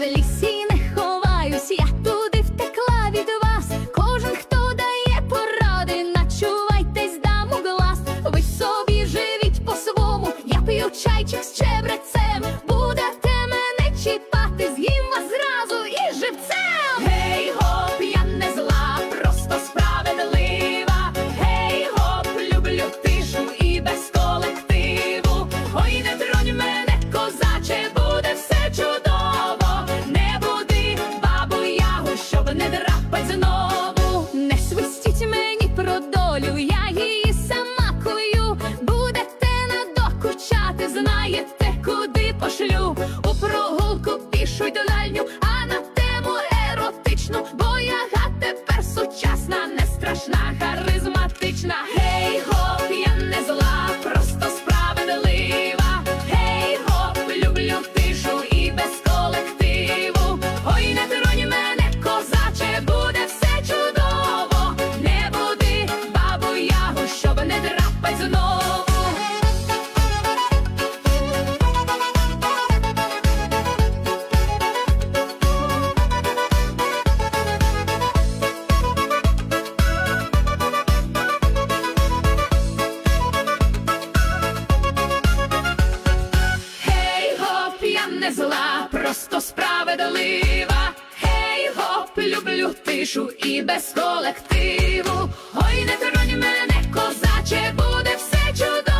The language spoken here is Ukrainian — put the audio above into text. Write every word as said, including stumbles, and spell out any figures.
в лісі не ховаюсь, я туди втекла від вас. Кожен, хто дає поради, начувайтесь, дам у глас. Ви собі живіть по-свому, я п'ю чайчик з чебрецем. Будете мене чіпати, з'їм вас зразу і живцем. Гей, гоп, я не зла, просто справедлива. Гей, гоп, люблю тишу і без колективу. Ой, не тронь мене, козаче, буде все чудово. Не буди бабу Ягу, щоб не драпать знову. Не свистіть мені про долю, я її сама кую. Будете надокучати, знаєте, куди пошлю. У прогулку пішу й дальню, а на тему еротичну. Бо Яга тепер сучасна, не страшна, харизматична. Гей, гоп, я не зла, просто справедлива. Гей, гоп, люблю тишу і без колективу. Ой, не тронь мене, козаче, буде все чудово. Не буди бабу Ягу, щоб не драпать знову. Не зла, просто справедлива. Гей, гоп, люблю тишу і без колективу. Ой, не тронь мене, козаче, буде все чудово.